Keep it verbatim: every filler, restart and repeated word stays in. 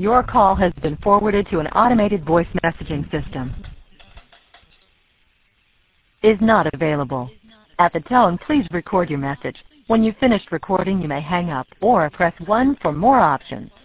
Your call has been forwarded to an automated voice messaging system. Is not available. At the tone, please record your message. When you've finished recording, you may hang up or press one for more options.